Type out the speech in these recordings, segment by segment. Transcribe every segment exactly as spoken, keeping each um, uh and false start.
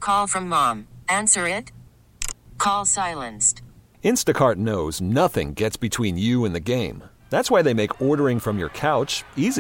Call from mom. Answer it. Call silenced. Instacart knows nothing gets between you and the game. That's why they make ordering from your couch easy.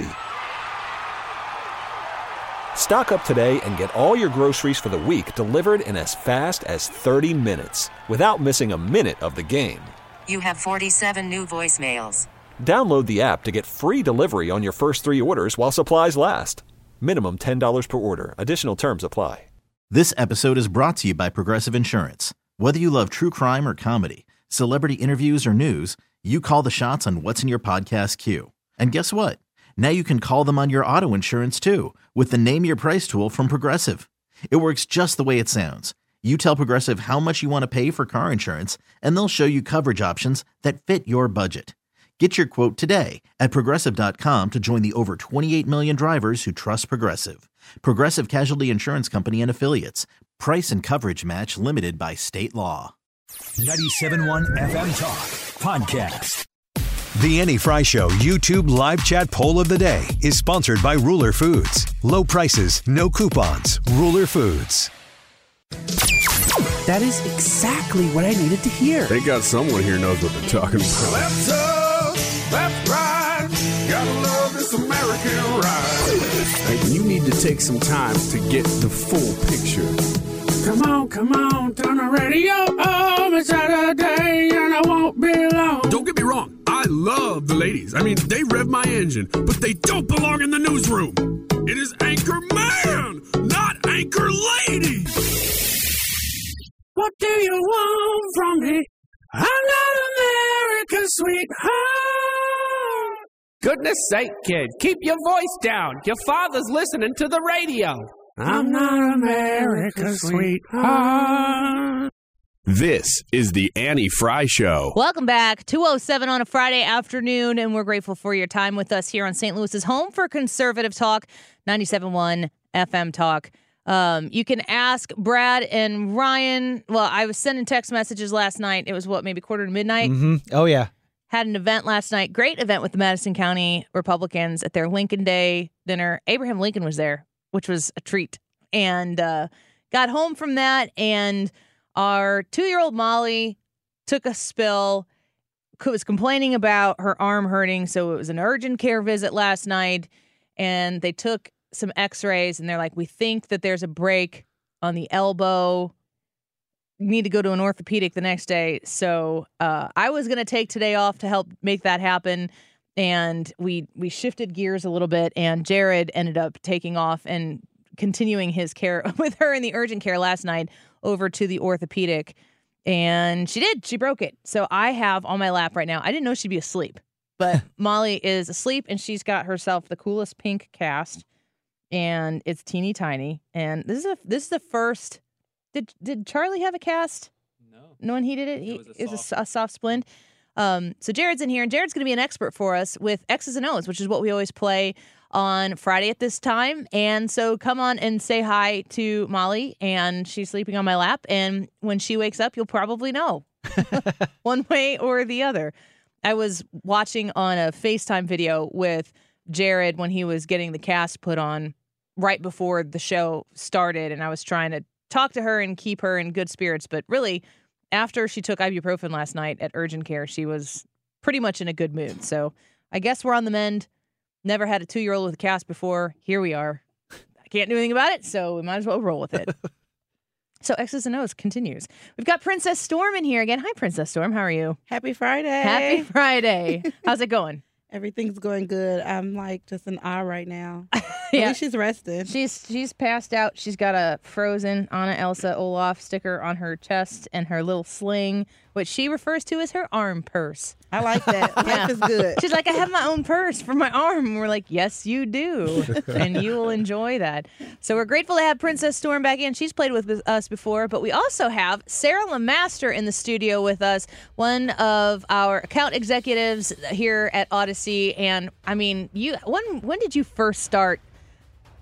Stock up today and get all your groceries for the week delivered in as fast as thirty minutes without missing a minute of the game. You have forty-seven new voicemails. Download the app to get free delivery on your first three orders while supplies last. Minimum ten dollars per order. Additional terms apply. This episode is brought to you by Progressive Insurance. Whether you love true crime or comedy, celebrity interviews or news, you call the shots on what's in your podcast queue. And guess what? Now you can call them on your auto insurance too with the Name Your Price tool from Progressive. It works just the way it sounds. You tell Progressive how much you want to pay for car insurance, and they'll show you coverage options that fit your budget. Get your quote today at Progressive dot com to join the over twenty-eight million drivers who trust Progressive. Progressive Casualty Insurance Company and Affiliates. Price and coverage match limited by state law. ninety-seven point one F M Talk Podcast. The Annie Fry Show YouTube live chat poll of the day is sponsored by Ruler Foods. Low prices, no coupons. Ruler Foods. That is exactly what I needed to hear. They got someone here knows what they're talking about. Left up, left right, gotta love this American ride. Like, you need to take some time to get the full picture. Come on, come on, turn the radio on. It's Saturday and I won't be long. Don't get me wrong, I love the ladies. I mean, they rev my engine, but they don't belong in the newsroom. It is Anchor Man, not Anchor Lady. What do you want from me? I'm not America's sweetheart. Goodness sake, kid, keep your voice down. Your father's listening to the radio. I'm not America's sweetheart. This is the Annie Fry Show. Welcome back. two oh seven on a Friday afternoon, and we're grateful for your time with us here on Saint Louis's home for conservative talk, ninety-seven point one F M Talk. Um, you can ask Brad and Ryan. Well, I was sending text messages last night. It was, what, maybe quarter to midnight? Mm-hmm. Oh, yeah. Had an event last night. Great event with the Madison County Republicans at their Lincoln Day dinner. Abraham Lincoln was there, which was a treat. And uh, got home from that, and our two-year-old Molly took a spill, was complaining about her arm hurting, so it was an urgent care visit last night, and they took some x-rays, and they're like, we think that there's a break on the elbow. You need to go to an orthopedic the next day. So uh, I was going to take today off to help make that happen, and we we shifted gears a little bit, and Jared ended up taking off and continuing his care with her in the urgent care last night over to the orthopedic, and she did. She broke it. So I have on my lap right now. I didn't know she'd be asleep, but Molly is asleep, and she's got herself the coolest pink cast. And it's teeny tiny. And this is a this is the first. Did did Charlie have a cast? No. No one he did it. He it was a, soft. a, a soft splint. Um, so Jared's in here, and Jared's going to be an expert for us with X's and O's, which is what we always play on Friday at this time. And so come on and say hi to Molly, and she's sleeping on my lap. And when she wakes up, you'll probably know one way or the other. I was watching on a FaceTime video with Jared when he was getting the cast put on right before the show started, and I was trying to talk to her and keep her in good spirits, but really after she took ibuprofen last night at urgent care, she was pretty much in a good mood. So I guess we're on the mend. Never had a two-year-old with a cast before. Here we are. I can't do anything about it, so we might as well roll with it. So X's and O's continues. We've got Princess Storm in here again. Hi, Princess Storm. How are you? Happy Friday. Happy Friday. How's it going? Everything's going good. I'm like just in awe right now. Yeah. At least she's resting. She's she's passed out. She's got a Frozen Anna Elsa Olaf sticker on her chest and her little sling, which she refers to as her arm purse. I like that. Yeah. Life is good. She's like, I have my own purse for my arm. And we're like, yes, you do. And you will enjoy that. So we're grateful to have Princess Storm back in. She's played with us before, but we also have Sarah LeMaster in the studio with us, one of our account executives here at Odyssey. And I mean, you when when did you first start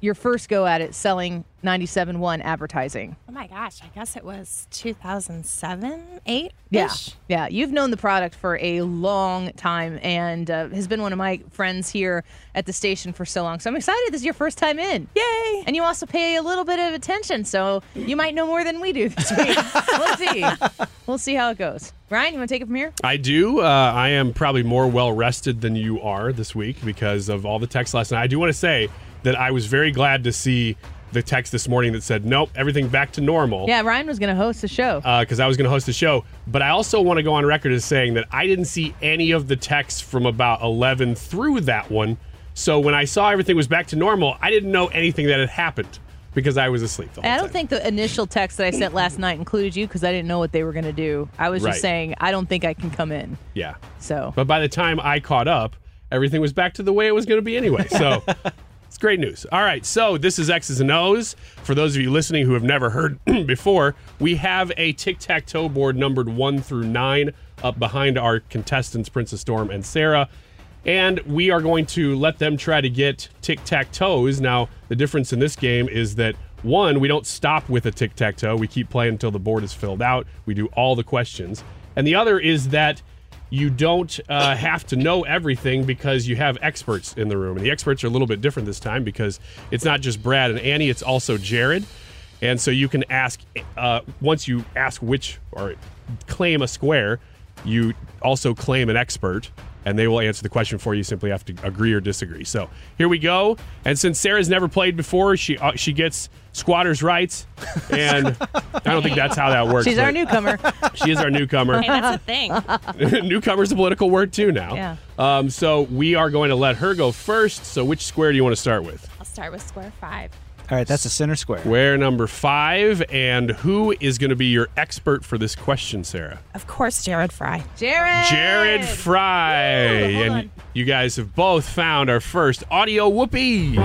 your first go at it selling ninety-seven point one advertising? Oh my gosh, I guess it was two thousand seven, eight Yeah, yeah. You've known the product for a long time and uh, has been one of my friends here at the station for so long. So I'm excited this is your first time in. Yay! And you also pay a little bit of attention, so you might know more than we do this week. We'll see. We'll see how it goes. Ryan, you want to take it from here? I do. Uh, I am probably more well-rested than you are this week because of all the text last night. I do want to say that I was very glad to see the text this morning that said, nope, everything back to normal. Yeah, Ryan was going to host the show. Because uh, I was going to host the show. But I also want to go on record as saying that I didn't see any of the texts from about eleven through that one. So when I saw everything was back to normal, I didn't know anything that had happened because I was asleep the whole I don't time. think the initial text that I sent last night included you because I didn't know what they were going to do. I was Right. just saying, I don't think I can come in. Yeah. So. But by the time I caught up, everything was back to the way it was going to be anyway. So it's great news. All right. So this is X's and O's. For those of you listening who have never heard before, we have a tic-tac-toe board numbered one through nine up behind our contestants, Princess Storm and Sarah. And we are going to let them try to get tic-tac-toes. Now, the difference in this game is that, one, we don't stop with a tic-tac-toe. We keep playing until the board is filled out. We do all the questions. And the other is that you don't uh, have to know everything because you have experts in the room. And the experts are a little bit different this time because it's not just Brad and Annie, it's also Jared. And so you can ask, uh, once you ask which, or claim a square, you also claim an expert, and they will answer the question for you. You simply have to agree or disagree. So here we go. And since Sarah's never played before, she uh, she gets squatters' rights. And I don't think that's how that works. She's our newcomer. She is our newcomer. Hey, that's a thing. Newcomer's a political word too now. Yeah. Um, so we are going to let her go first. So which square do you want to start with? I'll start with square five. All right, that's the center square. Square number five. And who is going to be your expert for this question, Sarah? Of course, Jared Fry. Jared! Jared Fry. Woo, hold and on. you guys have both found our first audio whoopee.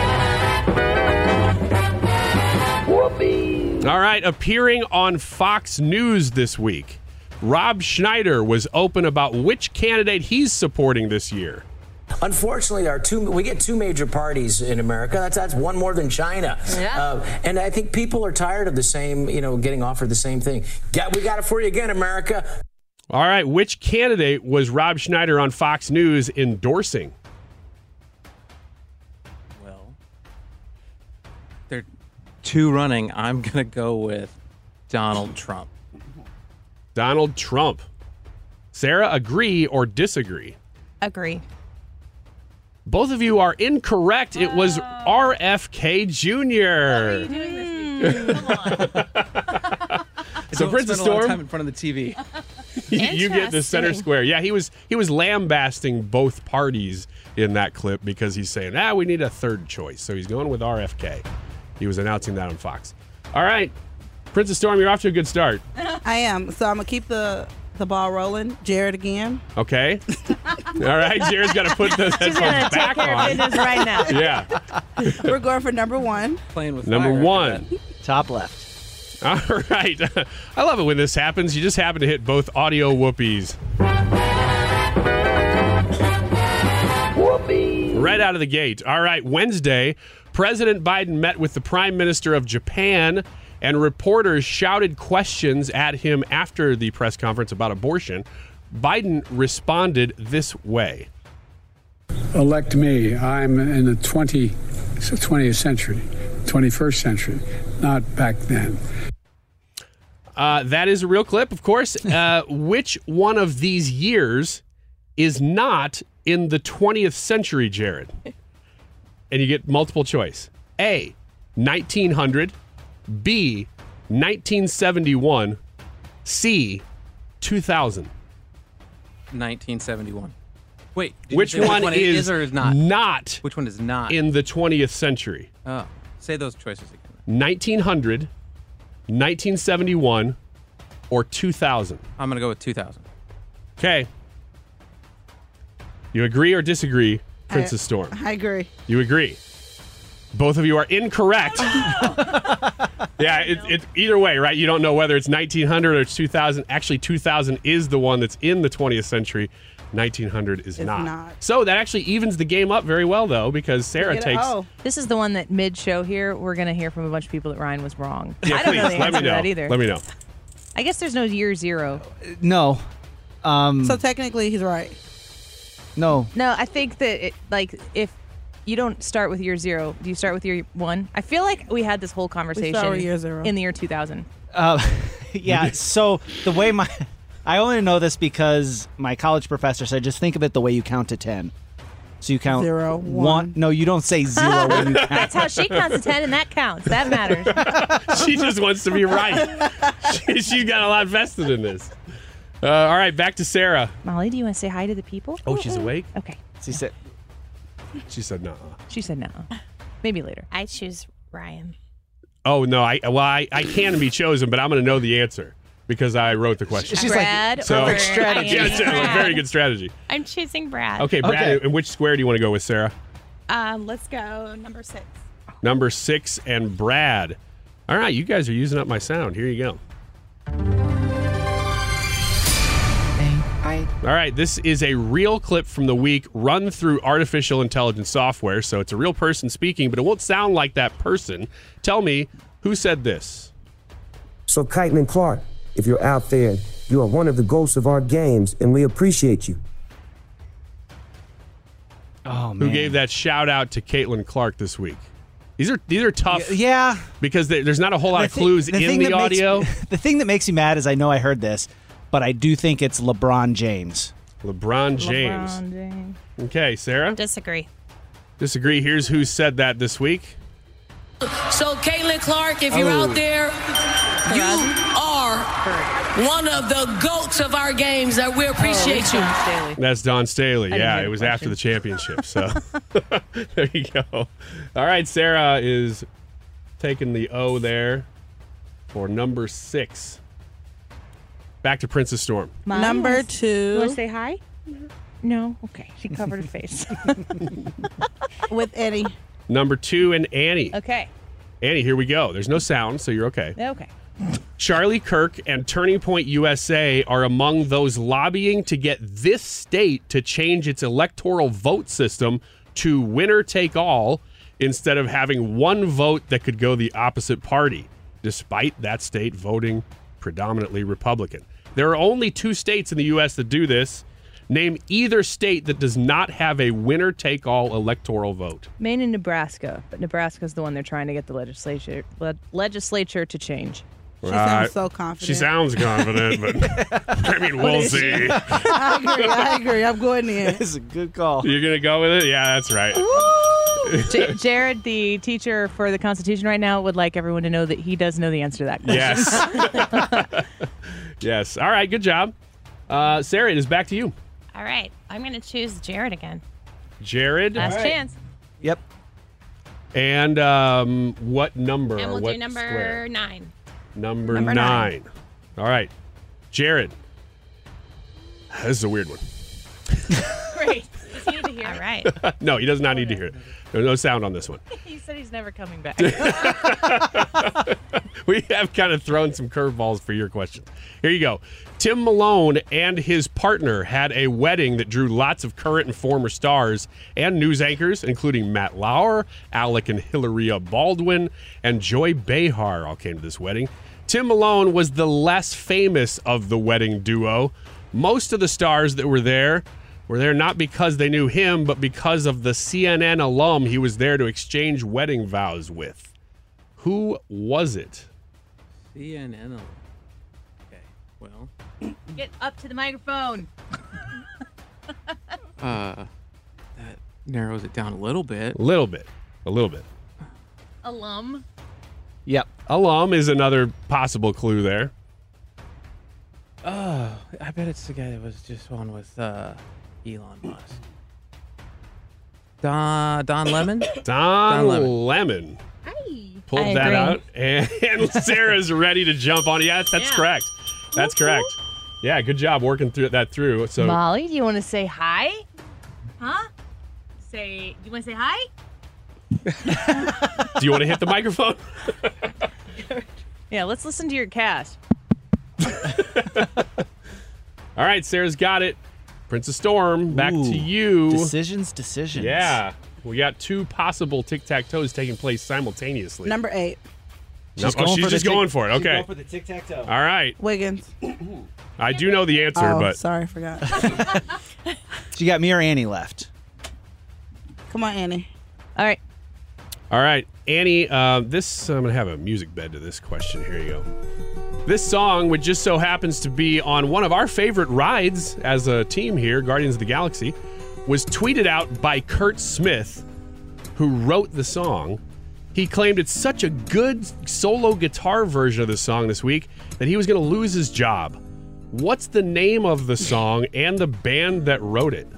Whoopee. All right, appearing on Fox News this week, Rob Schneider was open about which candidate he's supporting this year. Unfortunately, there are two. We get two major parties in America. That's that's one more than China. Yeah. Uh, and I think people are tired of the same, you know, getting offered the same thing. Got, we got it for you again, America. All right, which candidate was Rob Schneider on Fox News endorsing? Well, there are two running. I'm going to go with Donald Trump. Donald Trump. Sarah, agree or disagree? Agree. Both of you are incorrect. It was R F K Junior What are you doing this week? Come on. So Don't Princess spend a lot of Storm, time in front of the T V. you get the center Interesting. square. Yeah, he was he was lambasting both parties in that clip because he's saying, ah, we need a third choice. So he's going with R F K. He was announcing that on Fox. All right, Princess Storm, you're off to a good start. I am. So I'm going to keep the, the ball rolling. Jared again. Okay. All right, Jared's got to put the She's going headphones to take back care of on. business right now. Yeah. We're going for number one. Playing with Number fire one. after Top left. All right. I love it when this happens. You just happen to hit both audio whoopies. Whoopee. Right out of the gate. All right. Wednesday, President Biden met with the Prime Minister of Japan, and reporters shouted questions at him after the press conference about abortion. Biden responded this way. Elect me. I'm in the twentieth century, twenty-first century, not back then. Uh, that is a real clip, of course. Uh, which one of these years is not in the twentieth century, Jared? And you get multiple choice. A, nineteen hundred. B, nineteen seventy-one. C, two thousand. nineteen seventy-one. Wait, did Which you say one, which one it is, is or is not? Not Which one is not? in the twentieth century? Oh, say those choices again. nineteen hundred, nineteen seventy-one, or two thousand? I'm going to go with two thousand. Okay. You agree or disagree, Princess I, Storm? I agree. You agree. Both of you are incorrect. Yeah, it, it, either way, right? You don't know whether it's nineteen hundred or it's two thousand. Actually, two thousand is the one that's in the twentieth century. nineteen hundred is It's not. not. So that actually evens the game up very well, though, because Sarah Get it? takes. Oh. This is the one that mid-show here, we're going to hear from a bunch of people that Ryan was wrong. Yeah, I don't please, know the let answer me to know. that either. Let me know. I guess there's no year zero. No. Um, So technically, he's right. no. No, I think that, it, like, if you don't start with year zero, do you start with year one? I feel like we had this whole conversation with year zero. in the year two thousand. Uh, yeah. So the way my, I only know this because my college professor said, just think of it the way you count to ten. So you count Zero, one. one. No, you don't say zero when you count. That's how she counts to ten, and that counts. That matters. She just wants to be right. she, she got a lot vested in this. Uh, all right, back to Sarah. Molly, do you want to say hi to the people? Oh, she's awake? Okay. She said, She said no. She said no. Maybe later. I choose Ryan. Oh, no. I Well, I, I can be chosen, but I'm going to know the answer because I wrote the question. She's Brad like, So, or strategy. yeah, it's a Brad. very good strategy. I'm choosing Brad. Okay, Brad, Okay. in which square do you want to go with, Sarah? Um, let's go number six. Number six and Brad. All right, you guys are using up my sound. Here you go. All right, this is a real clip from the week run through artificial intelligence software. So it's a real person speaking, but it won't sound like that person. Tell me, who said this? So, Caitlin Clark, if you're out there, you are one of the ghosts of our games, and we appreciate you. oh, man. Who gave that shout out to Caitlin Clark this week? These are these are tough Yeah. because they, there's not a whole lot The of thi- clues the in thing the that makes- audio. the thing that makes me mad is I know I heard this, but I do think it's LeBron James. LeBron James. LeBron James. Okay, Sarah? Disagree. Disagree. Here's who said that this week. So, Caitlin Clark, if you're Oh. out there, you are one of the GOATs of our games, and we appreciate you. Staley. That's Don Staley. I didn't Yeah, hear it the was question. after the championship. So there you go. All right, Sarah is taking the O there for number six. Back to Princess Storm. Molly, Number wanna- two. You want to say hi? No? Okay. She covered her face. With Eddie. Number two and Annie. Okay. Annie, here we go. There's no sound, so you're okay. Okay. Charlie Kirk and Turning Point U S A are among those lobbying to get this state to change its electoral vote system to winner take all instead of having one vote that could go the opposite party, despite that state voting predominantly Republican. There are only two states in the U S that do this. Name either state that does not have a winner take all electoral vote. Maine and Nebraska, but Nebraska's the one they're trying to get the legislature le- legislature to change. She Right. sounds so confident. She sounds confident, but I mean, we'll see. I agree. I agree. I'm going in. It's a good call. You're going to go with it? Yeah, that's right. J- Jared, the teacher for the Constitution right now, would like everyone to know that he does know the answer to that question. Yes. Yes. All right, good job. Uh, Sarah, it is back to you. All right. I'm going to choose Jared again. Jared. Last chance. Yep. And um, what number? And or we'll what do number square? nine. Number, Number nine. nine. All right. Jared. This is a weird one. Great. Does he need to hear All it? right. No, he does not need to hear it. There's no sound on this one. He said he's never coming back. We have kind of thrown some curveballs for your questions. Here you go. Tim Malone and his partner had a wedding that drew lots of current and former stars and news anchors, including Matt Lauer, Alec and Hilaria Baldwin, and Joy Behar all came to this wedding. Tim Malone was the less famous of the wedding duo. Most of the stars that were there were there not because they knew him, but because of the C N N alum he was there to exchange wedding vows with. Who was it? C N N. Okay, well. Get up to the microphone. Uh, that narrows it down a little bit. A little bit. A little bit. Alum. Yep. Alum is another possible clue there. Oh, I bet it's the guy that was just on with uh, Elon Musk. Don Don Lemon. Don, Don Lemon. Lemon. Pulled I that agree. out, and, and Sarah's ready to jump on. Yeah, that's Yeah. correct. That's correct. Yeah, good job working through that through. So Molly, do you want to say hi? Huh? Say, do you want to say hi? do you want to hit the microphone? Yeah, let's listen to your cast. All right, Sarah's got it. Princess Storm, back Ooh, to you. Decisions, decisions. Yeah. We got two possible tic-tac-toes taking place simultaneously. Number eight. No, She's oh, going she's for just the tic- going for it. she's Okay. going for the tic-tac-toe. All right. Wiggins. I do know the answer, oh, but sorry, I forgot. So you got me or Annie left. Come on, Annie. All right. all right, Annie. Uh, this I'm gonna have a music bed to this question. Here you go. This song, which just so happens to be on one of our favorite rides as a team here, Guardians of the Galaxy, was tweeted out by Kurt Smith, who wrote the song. He claimed it's such a good solo guitar version of the song this week that he was going to lose his job. What's the name of the song and the band that wrote it?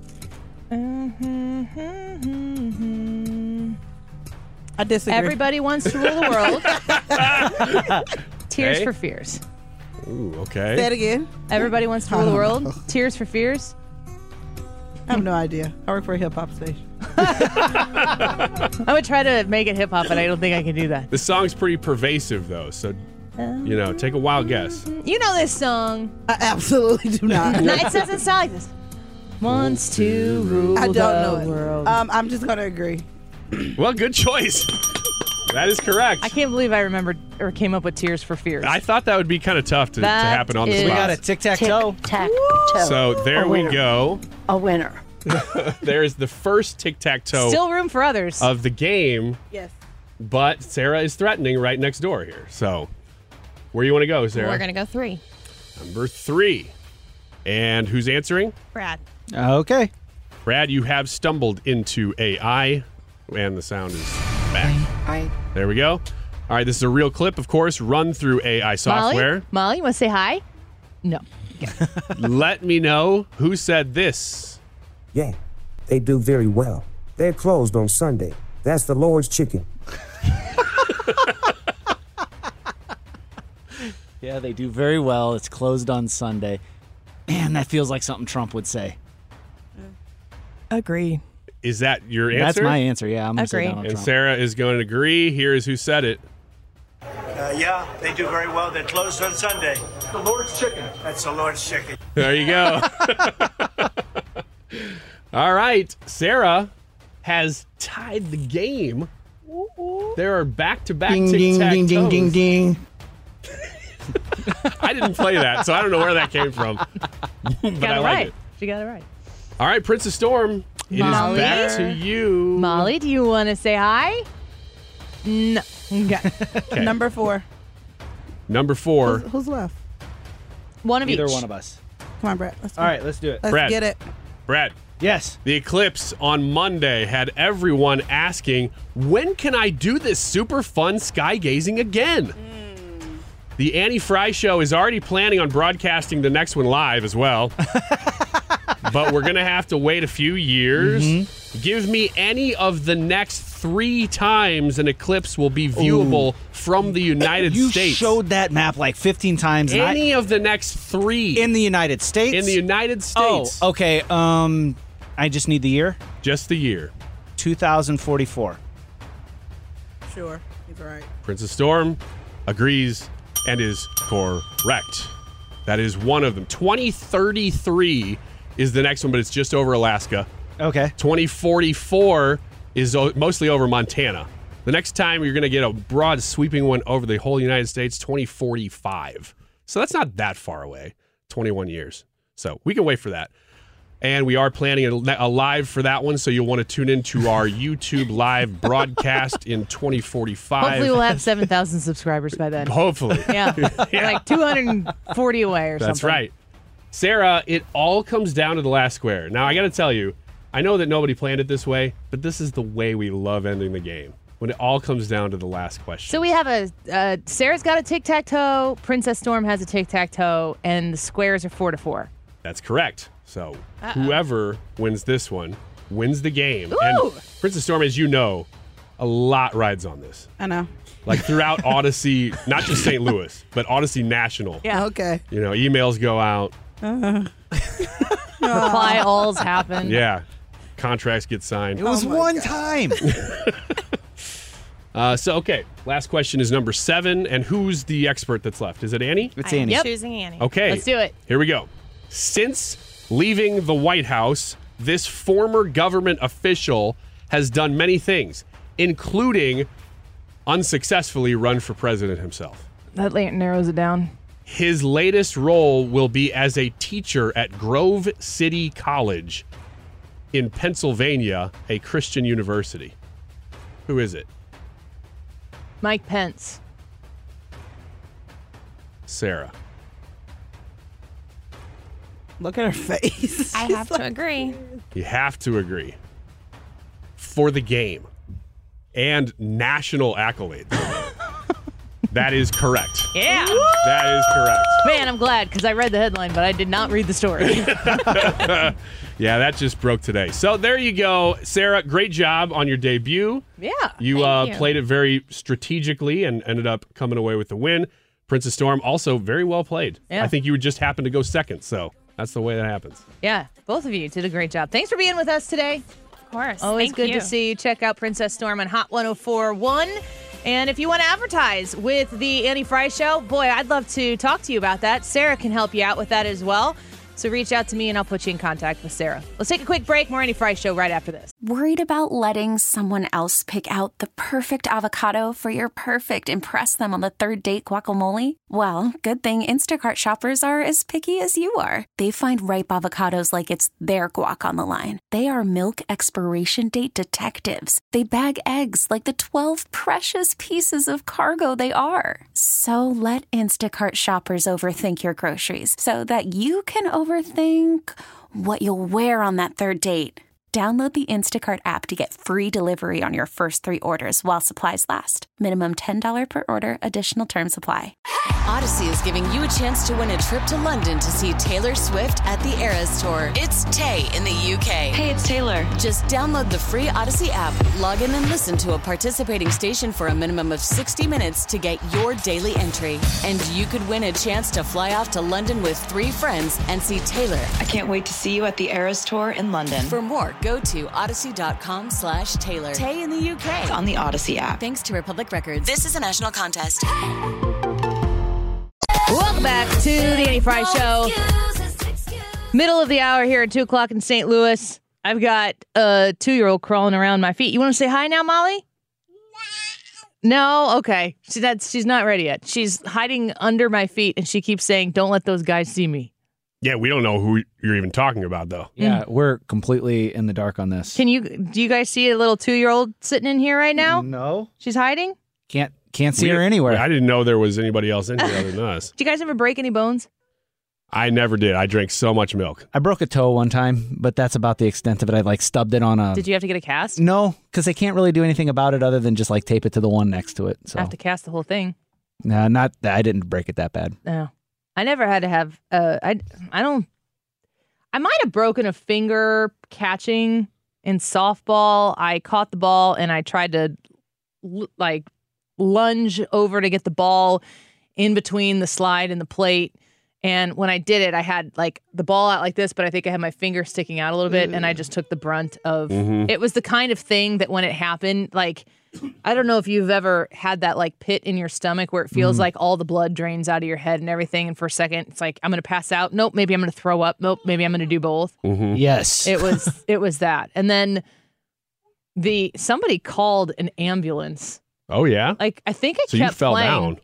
I disagree. Everybody Wants to Rule the World. Tears Okay. for Fears. Ooh, okay. Say it again. Everybody Wants to Rule the World. Tears for Fears. I have no idea. I work for a hip hop station. I would try to make it hip hop, but I don't think I can do that. The song's pretty pervasive, though, so, you know, take a wild guess. You know this song. I absolutely do not. No, it doesn't sound like this. Wants to rule I don't the know it. world. Um, I'm just going to agree. Well, good choice. That is correct. I can't believe I remembered or came up with Tears for Fears. I thought that would be kind of tough to, to That happen on the is- spot. We got a tic-tac-toe. Tic-tac-toe. So there A we winner. go. A winner. There's the first tic-tac-toe Still room for others. of the game, Yes. but Sarah is threatening right next door here. So where you want to go, Sarah? We're going to go three. Number three. And who's answering? Brad. Okay. Brad, you have stumbled into A I, and the sound is back. I, There we go. All right, this is a real clip, of course, run through A I software. Molly? Molly, you want to say hi? No. Let me know who said this. Yeah, they do very well. They're closed on Sunday. That's the Lord's chicken. Yeah, they do very well. It's closed on Sunday. Man, that feels like something Trump would say. Agree. Is that your answer? That's my answer. Yeah, I'm going to say Agree. Donald And Trump. Sarah is going to agree. Here's who said it. Uh, yeah, they do very well. They're closed on Sunday. The Lord's chicken. That's the Lord's chicken. There you go. All right. Sarah has tied the game. There are back-to-back Ding, ding, tic-tac-toes. ding, ding, ding, ding. I didn't play that, so I don't know where that came from. but got I it like right. it. She got it right. All right, Princess Storm, it Molly? is back to you. Molly, do you want to say hi? No. Okay. Okay. Number four. Number four. Who's, who's left? One of Either each. one of us. Come on, Brett. Let's go. All right, let's do it. Let's Brad. get it. Brad. Yes. The eclipse on Monday had everyone asking, when can I do this super fun sky gazing again? The Annie Fry Show is already planning on broadcasting the next one live as well. But we're going to have to wait a few years. Mm-hmm. Give me any of the next three times an eclipse will be viewable Ooh. from the United you States. showed that map like fifteen times. and I- Any of the next three. in the United States? In the United States. Oh, okay. Um, I just need the year. Just the year. two thousand forty-four. Sure. He's right. Princess Storm agrees and is correct. That is one of them. twenty thirty-three is the next one, but it's just over Alaska. Okay. twenty forty-four is o- mostly over Montana. The next time you're going to get a broad sweeping one over the whole United States, twenty forty-five. So that's not that far away, twenty-one years. So we can wait for that. And we are planning a, a live for that one, so you'll want to tune into our YouTube live broadcast in twenty forty-five. Hopefully we'll have seven thousand subscribers by then. Hopefully. Yeah. Like two hundred forty away or That's something. right. Sarah, it all comes down to the last square. Now, I got to tell you, I know that nobody planned it this way, but this is the way we love ending the game, when it all comes down to the last question. So we have a, uh, Sarah's got a tic-tac-toe, Princess Storm has a tic-tac-toe, and the squares are four to four. That's correct. So Uh-oh. whoever wins this one wins the game. Ooh. And Princess Storm, as you know, a lot rides on this. I know. Like throughout Odyssey, not just Saint Louis, but Odyssey National. Yeah. Okay. You know, emails go out. Uh, Reply alls happen. Yeah. Contracts get signed. It was one time. Uh, so, okay, last question is number seven. And who's the expert that's left? Is it Annie? It's I'm Annie. choosing Annie. Okay. Let's do it. Here we go. Since leaving the White House, this former government official has done many things, including unsuccessfully run for president himself. That narrows it down. His latest role will be as a teacher at Grove City College in Pennsylvania, a Christian university. Who is it? Mike Pence. Sarah. Look at her face. I have to agree. You have to agree. For the game and national accolades. That is correct. Yeah. That is correct. Man, I'm glad because I read the headline, but I did not read the story. Yeah, that just broke today. So there you go. Sarah, great job on your debut. Yeah. You, uh, you. played it very strategically and ended up coming away with the win. Princess Storm, also very well played. Yeah. I think you would just happen to go second, so that's the way that happens. Yeah, both of you did a great job. Thanks for being with us today. Of course. Always Thank good you. to see you. Check out Princess Storm on Hot one oh four point one. And if you want to advertise with the Annie Fry Show, boy, I'd love to talk to you about that. Sarah can help you out with that as well. So reach out to me and I'll put you in contact with Sarah. Let's take a quick break. More Annie Fry Show right after this. Worried about letting someone else pick out the perfect avocado for your perfect impress them on the third date guacamole? Well, good thing Instacart shoppers are as picky as you are. They find ripe avocados like it's their guac on the line. They are milk expiration date detectives. They bag eggs like the twelve precious pieces of cargo they are. So let Instacart shoppers overthink your groceries so that you can overthink what you'll wear on that third date. Download the Instacart app to get free delivery on your first three orders while supplies last. Minimum ten dollars per order. Additional terms apply. Odyssey is giving you a chance to win a trip to London to see Taylor Swift at the Eras Tour. It's Tay in the U K. Hey, it's Taylor. Just download the free Odyssey app, log in and listen to a participating station for a minimum of sixty minutes to get your daily entry. And you could win a chance to fly off to London with three friends and see Taylor. I can't wait to see you at the Eras Tour in London. For more, go to odyssey.com slash Taylor. Tay in the U K. It's on the Odyssey app. Thanks to Republic Records. This is a national contest. Welcome back to the Annie Fry Show. Middle of the hour here at two o'clock in Saint Louis. I've got a two-year-old crawling around my feet. You want to say hi now, Molly? No? Okay. She, that's, she's not ready yet. She's hiding under my feet, and she keeps saying, don't let those guys see me. Yeah, we don't know who you're even talking about, though. Yeah, mm. we're completely in the dark on this. Can you? Do you guys see a little two-year-old sitting in here right now? No. She's hiding? Can't can't see we, her anywhere. I didn't know there was anybody else in here other than us. Did you guys ever break any bones? I never did. I drank so much milk. I broke a toe one time, but that's about the extent of it. I like stubbed it on a... Did you have to get a cast? No, because they can't really do anything about it other than just like tape it to the one next to it. So I have to cast the whole thing. No, not I didn't break it that bad. No. I never had to have... Uh, I, I don't... I might have broken a finger catching in softball. I caught the ball and I tried to l- like lunge over to get the ball in between the slide and the plate. And when I did it, I had like the ball out like this, but I think I had my finger sticking out a little bit and I just took the brunt of mm-hmm. It was the kind of thing that when it happened, like, I don't know if you've ever had that like pit in your stomach where it feels Mm. like all the blood drains out of your head and everything. And for a second, it's like, I'm going to pass out. Nope. Maybe I'm going to throw up. Nope. Maybe I'm going to do both. Mm-hmm. Yes. It was, it was that. And then the, somebody called an ambulance. Oh, yeah? Like, I think I so kept you fell playing. down.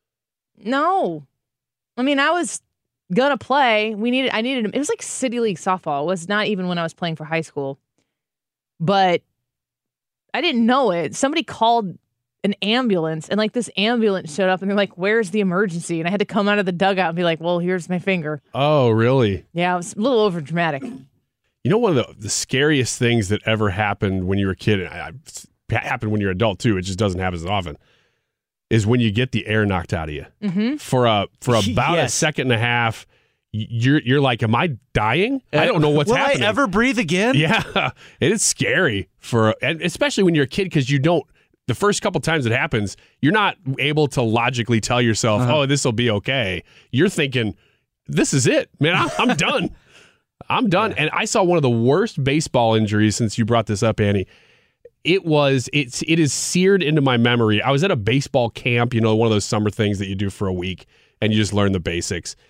No. I mean, I was gonna play. We needed, I needed, it was like City League softball. It was not even when I was playing for high school. But I didn't know it. Somebody called an ambulance and like this ambulance showed up and they're like, where's the emergency? And I had to come out of the dugout and be like, well, here's my finger. Oh, really? Yeah, it was a little over dramatic. You know, one of the, the scariest things that ever happened when you were a kid, and I, I, happened when you're an adult too, it just doesn't happen as often, is when you get the air knocked out of you. Mm-hmm. For a for about Yes. a second and a half, you're you're like, am I dying? I don't know what's Will happening. I ever breathe again? Yeah, it is scary for, and especially when you're a kid because you don't. The first couple times it happens, you're not able to logically tell yourself, Uh-huh. "Oh, this will be okay." You're thinking, "This is it, man. I'm, I'm done. I'm done." And I saw one of the worst baseball injuries since you brought this up, Annie. It was it's it is seared into my memory. I was at a baseball camp, you know, one of those summer things that you do for a week, and you just learn the basics.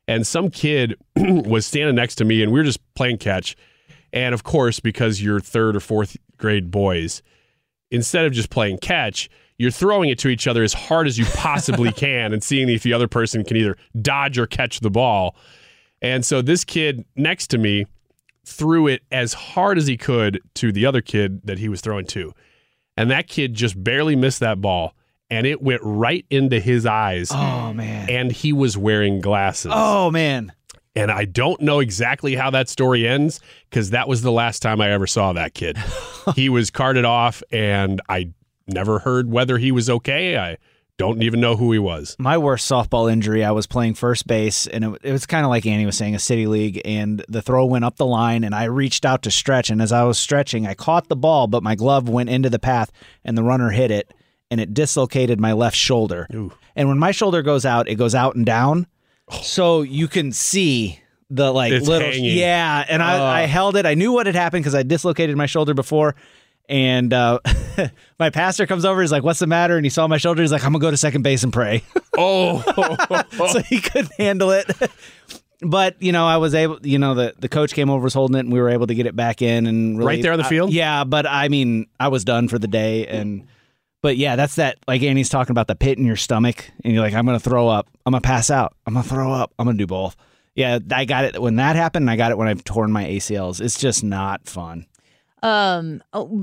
And some kid was standing next to me, and we were just playing catch. And, of course, because you're third or fourth grade boys, instead of just playing catch, you're throwing it to each other as hard as you possibly can and seeing if the other person can either dodge or catch the ball. And so this kid next to me threw it as hard as he could to the other kid that he was throwing to. And that kid just barely missed that ball, and it went right into his eyes. Oh, man. And he was wearing glasses. Oh, man. And I don't know exactly how that story ends, because that was the last time I ever saw that kid. He was carted off, and I never heard whether he was okay. I don't even know who he was. My worst softball injury, I was playing first base, and it, it was kind of like Annie was saying, a city league, and the throw went up the line, and I reached out to stretch, and as I was stretching, I caught the ball, but my glove went into the path, and the runner hit it, and it dislocated my left shoulder. Ooh. And when my shoulder goes out, it goes out and down, so you can see the like It's little hanging. yeah, and I, Uh. I held it. I knew what had happened because I dislocated my shoulder before. And uh, my pastor comes over. He's like, "What's the matter?" And he saw my shoulder. He's like, "I'm gonna go to second base and pray." Oh, so he couldn't handle it. But you know, I was able. You know, the the coach came over, was holding it, and we were able to get it back in. And really, Right there on the field? I- yeah, but I mean, I was done for the day. And but yeah, that's that. Like Annie's talking about the pit in your stomach, and you're like, "I'm gonna throw up. I'm gonna pass out. I'm gonna throw up. I'm gonna do both." Yeah, I got it when that happened. And I got it when I've torn my A C Ls. It's just not fun. Um, oh,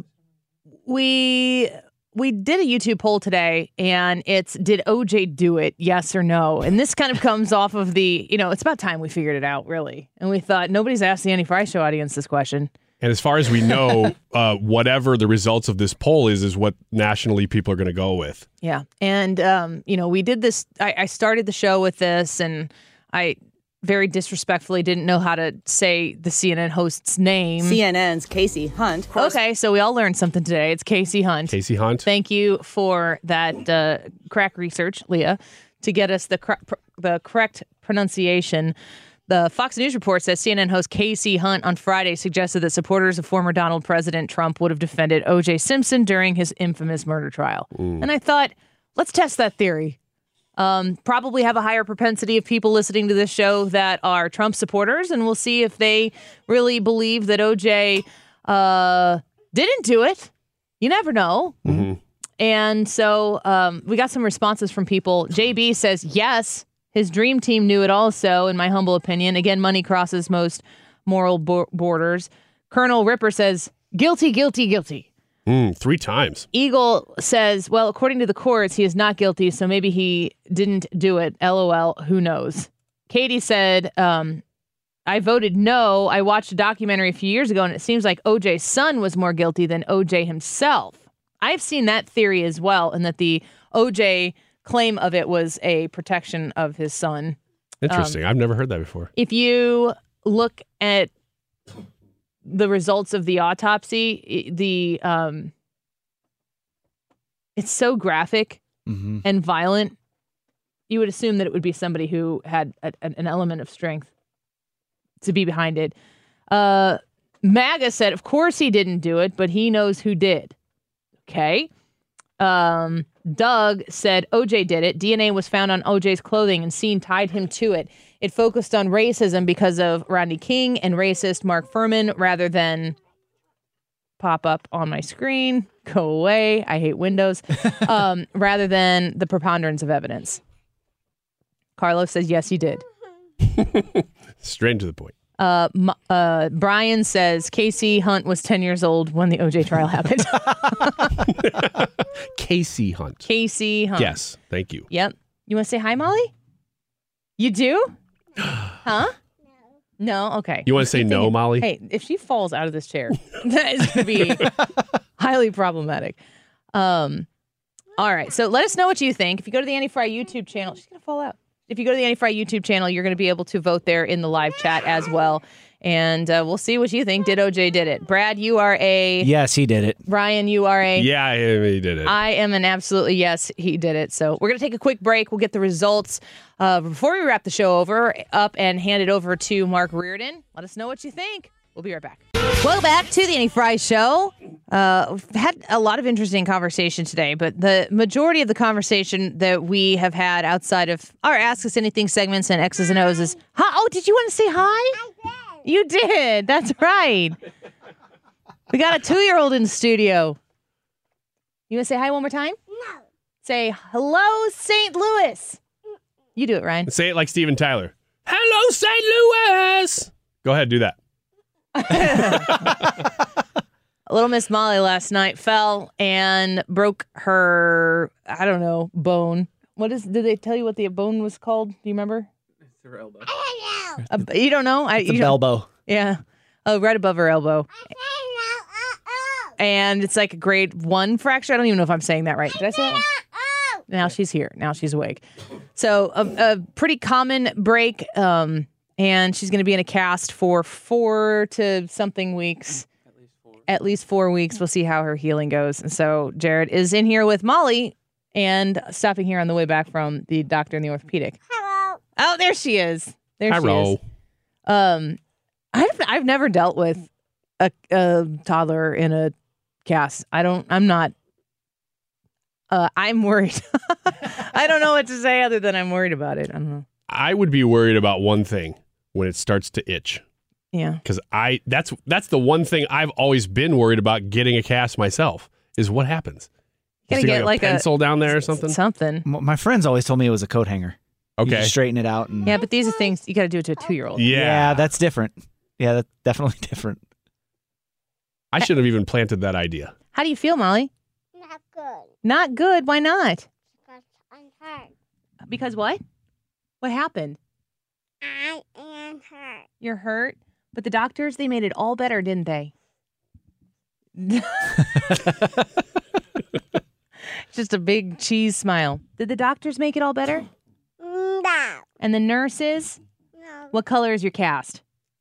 we we did a YouTube poll today, and it's did O J do it? Yes or no? And this kind of comes off of the, you know, it's about time we figured it out, really. And we thought nobody's asked the Annie Fry Show audience this question. And as far as we know, uh, whatever the results of this poll is, is what nationally people are going to go with. Yeah, and um, you know, we did this. I, I started the show with this, and I very disrespectfully didn't know how to say the C N N host's name. C N N's Casey Hunt. Okay, so we all learned something today. It's Casey Hunt. Casey Hunt. Thank you for that uh, crack research, Leah, to get us the cor- pr- the correct pronunciation. The Fox News report says C N N host Casey Hunt on Friday suggested that supporters of former Donald President Trump would have defended O J Simpson during his infamous murder trial. Mm. And I thought, let's test that theory. Um, probably have a higher propensity of people listening to this show that are Trump supporters, and we'll see if they really believe that O J uh, didn't do it. You never know. Mm-hmm. And so um, we got some responses from people. J B says, yes, his dream team knew it also, in my humble opinion. Again, money crosses most moral bo- borders. Colonel Ripper says, guilty, guilty, guilty. Mm, three times. Eagle says, well, according to the courts, he is not guilty, so maybe he didn't do it. LOL, who knows? Katie said, um, I voted no. I watched a documentary a few years ago, and it seems like O J's son was more guilty than O J himself. I've seen that theory as well, and that the O J claim of it was a protection of his son. Interesting. Um, I've never heard that before. If you look at the results of the autopsy, the um, it's so graphic mm-hmm. and violent. You would assume that it would be somebody who had a, an element of strength to be behind it. Uh, MAGA said, of course he didn't do it, but he knows who did. Okay. Um, Doug said O J did it. D N A was found on O J's clothing and scene tied him to it. It focused on racism because of Rodney King and racist Mark Furman rather than pop up on my screen. Go away. I hate Windows. um, rather than the preponderance of evidence. Carlos says, yes, he did. Straight to the point. Uh, m- uh, Brian says Casey Hunt was ten years old when the O J trial happened. Casey Hunt. Casey Hunt. Yes. Thank you. Yep. You want to say hi, Molly? You do? Huh? No? Okay. You want to say no, Molly? Hey, if she falls out of this chair, that is going to be highly problematic. Um, all right. So let us know what you think. If you go to the Annie Fry YouTube channel, she's going to fall out. If you go to the Annie Fry YouTube channel, you're going to be able to vote there in the live chat as well. And uh, we'll see what you think. Did O J did it? Brad, you are a... Yes, he did it. Ryan, you are a... Yeah, he did it. I am an absolutely yes, he did it. So we're going to take a quick break. We'll get the results uh, before we wrap the show over up and hand it over to Mark Reardon. Let us know what you think. We'll be right back. Welcome back to the Annie Fry Show. Uh, we've had a lot of interesting conversation today, but the majority of the conversation that we have had outside of our Ask Us Anything segments and X's and O's is, hi, oh, did you want to say hi? I did. You did. That's right. We got a two-year-old in the studio. You want to say hi one more time? No. Say, hello, Saint Louis. You do it, Ryan. Say it like Steven Tyler. Hello, Saint Louis. Go ahead, do that. Little Miss Molly last night fell and broke her, I don't know, bone. What is? Did they tell you what the bone was called? Do you remember? It's her elbow. I don't know. Uh, you don't know? I, It's a you don't- elbow. Yeah. Oh, right above her elbow. And it's like a grade one fracture. I don't even know if I'm saying that right. Did I say that? Now she's here. Now she's awake. So a, a pretty common break. Um, and she's going to be in a cast for four to something weeks. At least four. At least four weeks. We'll see how her healing goes. And so Jared is in here with Molly and stopping here on the way back from the doctor in the orthopedic. Hello. Oh, there she is. There Hello. she is. Um, I've I've never dealt with a, a toddler in a cast. I don't. I'm not. Uh, I'm worried. I don't know what to say other than I'm worried about it. I don't know. I would be worried about one thing when it starts to itch. Yeah. Because I that's that's the one thing I've always been worried about getting a cast myself is what happens. You gotta Stick, get like a a- pencil down there or something. Something. M- My friends always told me it was a coat hanger. You Okay. just straighten it out. And Yeah, but these are things you got to do it to a two-year-old. Yeah. that's different. Yeah, that's definitely different. I should have even planted that idea. How do you feel, Molly? Not good. Not good. Why not? Because I'm hurt. Because what? What happened? I am hurt. You're hurt, but the doctors, they made it all better, didn't they? Just a big cheese smile. Did the doctors make it all better? No. And the nurses? No. What color is your cast?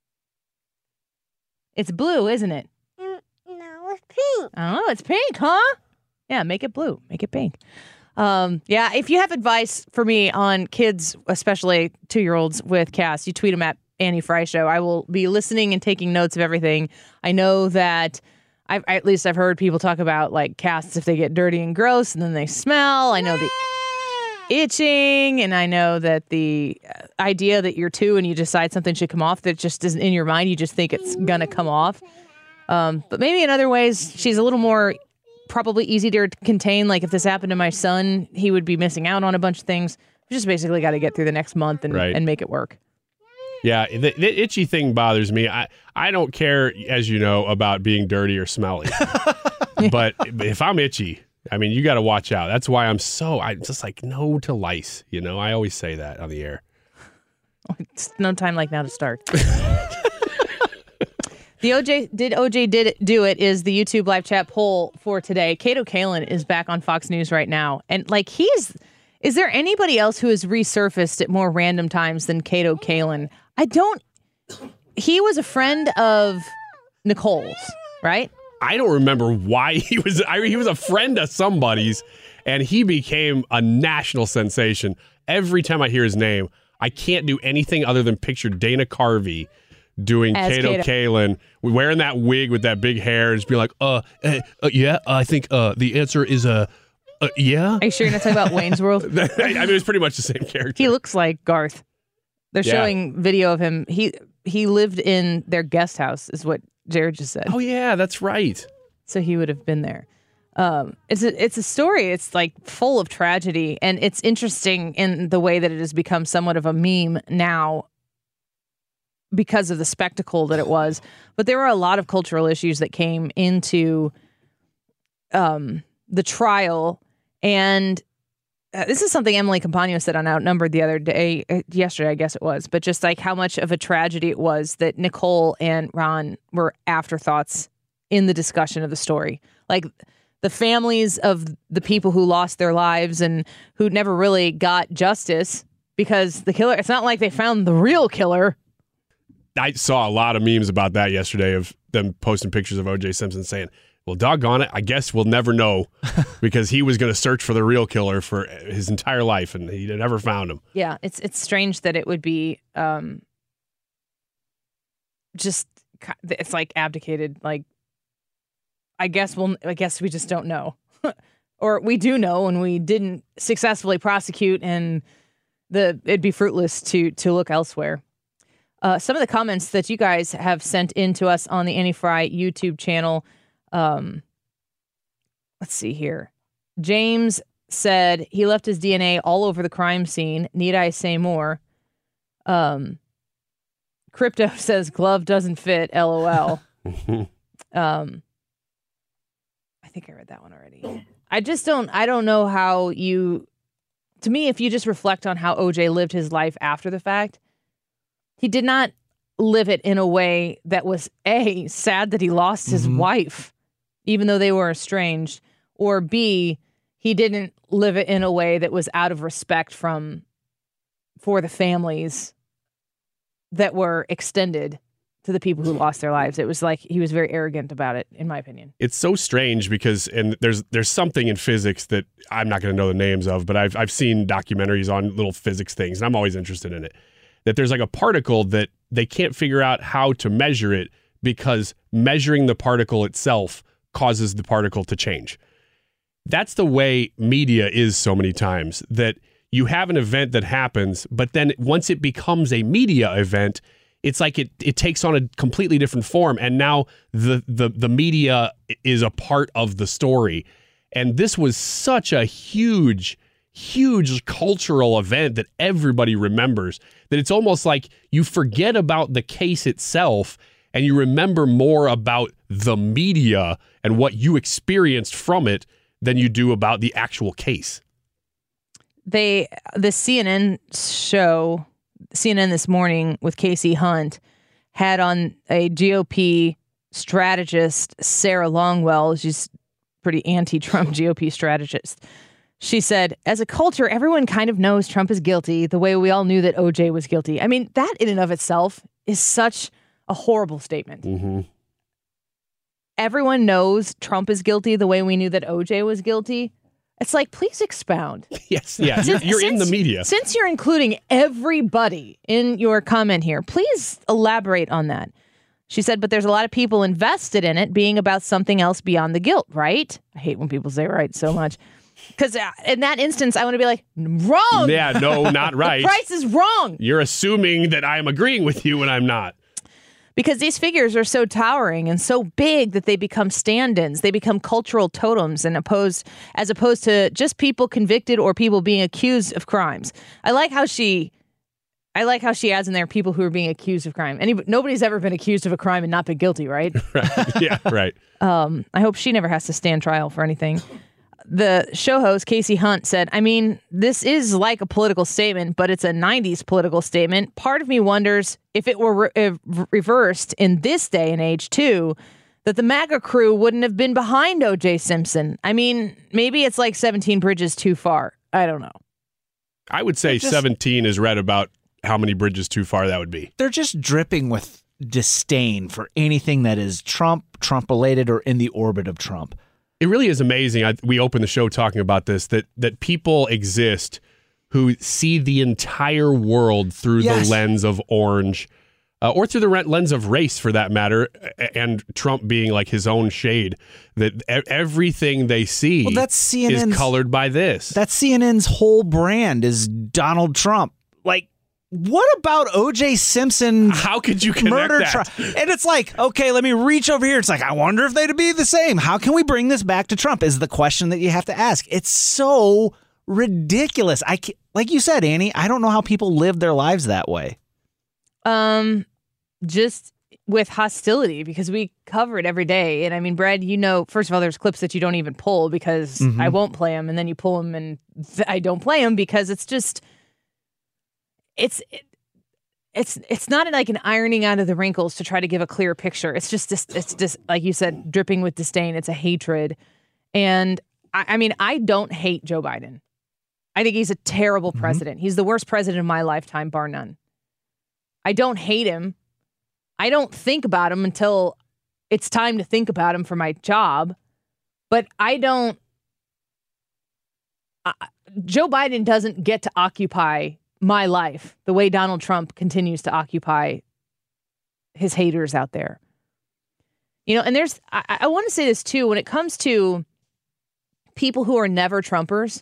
It's blue, isn't it? Mm, No, it's pink. Oh, it's pink, huh? Yeah, make it blue. Make it pink. Um, yeah, if you have advice for me on kids, especially two-year-olds with casts, you tweet them at Annie Fry Show. I will be listening and taking notes of everything. I know that, I've, at least I've heard people talk about like casts if they get dirty and gross and then they smell. I know the itching, and I know that the idea that you're two and you decide something should come off that just isn't in your mind. You just think it's going to come off. Um, but maybe in other ways, she's a little more probably easier to contain. Like if this happened to my son, he would be missing out on a bunch of things. We just basically got to get through the next month and, Right. and make it work. Yeah, the, the itchy thing bothers me. I, I don't care, as you know, about being dirty or smelly. But if I'm itchy, I mean, you got to watch out. That's why I'm so, I'm just like, no to lice. You know, I always say that on the air. It's no time like now to start. The O J did O J did it, do it is the YouTube live chat poll for today. Kato Kalin is back on Fox News right now, and like he's, is there anybody else who has resurfaced at more random times than Kato Kalin? I don't. He was a friend of Nicole's, right? I don't remember why he was. I, he was a friend of somebody's, and he became a national sensation. Every time I hear his name, I can't do anything other than picture Dana Carvey doing As Kato Kato. Kalin, wearing that wig with that big hair, and just be like, uh, uh, uh yeah, I think uh, the answer is a, uh, uh, yeah. Are you sure you're not talking about Wayne's World? I mean, it's pretty much the same character. He looks like Garth. They're Yeah. showing video of him. He he lived in their guest house, is what Jared just said. Oh yeah, that's right. So he would have been there. Um, it's a it's a story. It's like full of tragedy, and it's interesting in the way that it has become somewhat of a meme now because of the spectacle that it was. But there were a lot of cultural issues that came into um, the trial, and uh, this is something Emily Campagno said on Outnumbered the other day, uh, yesterday, I guess it was, but just like how much of a tragedy it was that Nicole and Ron were afterthoughts in the discussion of the story. Like the families of the people who lost their lives and who never really got justice because the killer, it's not like they found the real killer. I saw a lot of memes about that yesterday of them posting pictures of O J Simpson saying, well, doggone it, I guess we'll never know because he was going to search for the real killer for his entire life and he never found him. Yeah, it's it's strange that it would be um, just it's like abdicated. Like, I guess we'll, I guess we just don't know. Or we do know, and we didn't successfully prosecute, and the it'd be fruitless to to look elsewhere. Uh, some of the comments that you guys have sent in to us on the Annie Fry YouTube channel. Um, let's see here. James said he left his D N A all over the crime scene. Need I say more? Um, Crypto says glove doesn't fit. LOL. um, I think I read that one already. I just don't, I don't know how you, to me, if you just reflect on how O J lived his life after the fact, he did not live it in a way that was A, sad that he lost his Mm-hmm. wife, even though they were estranged, or B, he didn't live it in a way that was out of respect from, for the families that were extended to the people who lost their lives. It was like he was very arrogant about it, in my opinion. It's so strange because, and there's there's something in physics that I'm not going to know the names of, but I've I've seen documentaries on little physics things, and I'm always interested in it. That there's like a particle that they can't figure out how to measure it because measuring the particle itself causes the particle to change. That's the way media is so many times, that you have an event that happens, but then once it becomes a media event, it's like it it takes on a completely different form, and now the the the media is a part of the story. And this was such a huge, huge cultural event that everybody remembers, that it's almost like you forget about the case itself and you remember more about the media and what you experienced from it than you do about the actual case. They, the C N N show, C N N This Morning with Casey Hunt, had on a G O P strategist, Sarah Longwell. She's pretty anti-Trump G O P strategist. She said, as a culture, everyone kind of knows Trump is guilty the way we all knew that O J was guilty. I mean, that in and of itself is such a horrible statement. Mm-hmm. Everyone knows Trump is guilty the way we knew that O J was guilty. It's like, please expound. Yes, yeah, you're, you're in the media. Since you're including everybody in your comment here, please elaborate on that. She said, but there's a lot of people invested in it being about something else beyond the guilt, right? I hate when people say right so much. Because in that instance, I want to be like, wrong. Yeah, no, not right. The price is wrong. You're assuming that I'm agreeing with you when I'm not. Because these figures are so towering and so big that they become stand-ins. They become cultural totems and opposed, as opposed to just people convicted or people being accused of crimes. I like how she, I like how she adds in there people who are being accused of crime. Any, nobody's ever been accused of a crime and not been guilty, right? Right. Yeah, right. um, I hope she never has to stand trial for anything. The show host, Casey Hunt, said, I mean, this is like a political statement, but it's a nineties political statement. Part of me wonders if it were re- if reversed in this day and age, too, that the MAGA crew wouldn't have been behind O J Simpson. I mean, maybe it's like seventeen bridges too far. I don't know. I would say just, seventeen is right about how many bridges too far that would be. They're just dripping with disdain for anything that is Trump, Trump-related, or in the orbit of Trump. It really is amazing. I, we opened the show talking about this, that that people exist who see the entire world through Yes. the lens of orange, uh, or through the re- lens of race, for that matter, and Trump being like his own shade. That e- everything they see Well, that's C N N's, is colored by this. That's C N N's whole brand is Donald Trump. Like, what about O J Simpson? How could you connect murder that? Trump? And it's like, okay, let me reach over here. It's like, I wonder if they'd be the same. How can we bring this back to Trump is the question that you have to ask. It's so ridiculous. I ca- like you said, Annie, I don't know how people live their lives that way. Um, just with hostility, because we cover it every day. And I mean, Brad, you know, first of all, there's clips that you don't even pull because Mhm. I won't play them, and then you pull them and th- I don't play them because it's just, it's, it, it's, it's not like an ironing out of the wrinkles to try to give a clear picture. It's just, this, it's just, like you said, dripping with disdain. It's a hatred. And I, I mean, I don't hate Joe Biden. I think he's a terrible Mm-hmm. president. He's the worst president of my lifetime, bar none. I don't hate him. I don't think about him until it's time to think about him for my job. But I don't. Uh, Joe Biden doesn't get to occupy my life the way Donald Trump continues to occupy his haters out there. You know, and there's, I, I want to say this too, when it comes to people who are never Trumpers,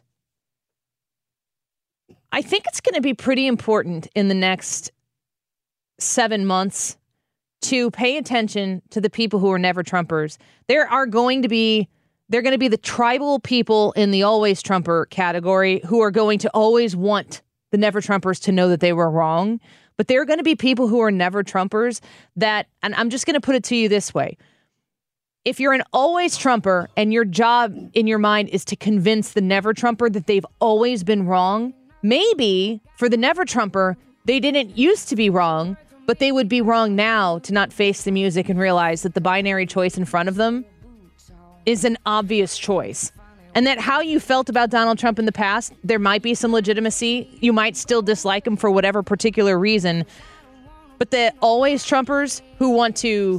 I think it's going to be pretty important in the next seven months to pay attention to the people who are never Trumpers. There are going to be, they're going to be the tribal people in the always Trumper category who are going to always want the never Trumpers to know that they were wrong. But there are going to be people who are never Trumpers that, and I'm just going to put it to you this way. If you're an always Trumper and your job in your mind is to convince the never Trumper that they've always been wrong, maybe for the never Trumper, they didn't used to be wrong, but they would be wrong now to not face the music and realize that the binary choice in front of them is an obvious choice. And that how you felt about Donald Trump in the past, there might be some legitimacy. You might still dislike him for whatever particular reason. But the always Trumpers who want to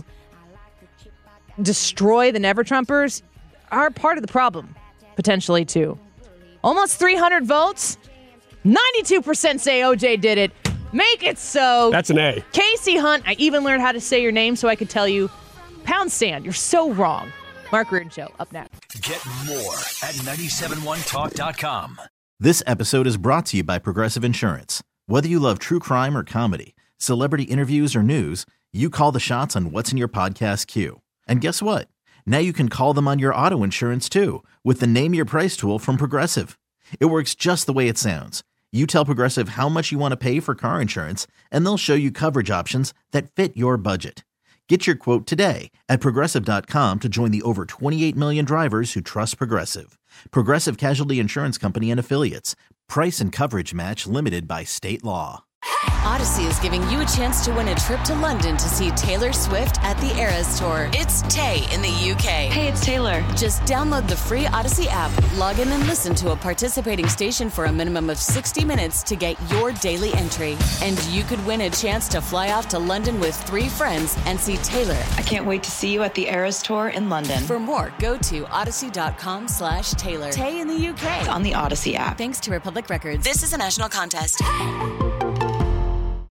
destroy the never Trumpers are part of the problem, potentially, too. Almost three hundred votes. ninety-two percent say O J did it. Make it so. That's an A. Casey Hunt, I even learned how to say your name so I could tell you, pound sand, you're so wrong. Mark Reardon Show, up next. Get more at nine seven one talk dot com. This episode is brought to you by Progressive Insurance. Whether you love true crime or comedy, celebrity interviews or news, you call the shots on what's in your podcast queue. And guess what? Now you can call them on your auto insurance too with the Name Your Price tool from Progressive. It works just the way it sounds. You tell Progressive how much you want to pay for car insurance, and they'll show you coverage options that fit your budget. Get your quote today at Progressive dot com to join the over twenty-eight million drivers who trust Progressive. Progressive Casualty Insurance Company and Affiliates. Price and coverage match limited by state law. Odyssey is giving you a chance to win a trip to London to see Taylor Swift at the Eras Tour. It's Tay in the U K. Hey, it's Taylor. Just download the free Odyssey app, log in and listen to a participating station for a minimum of sixty minutes to get your daily entry. And you could win a chance to fly off to London with three friends and see Taylor. I can't wait to see you at the Eras Tour in London. For more, go to odyssey.com slash Taylor. Tay in the U K. On the Odyssey app. Thanks to Republic Records. This is a national contest.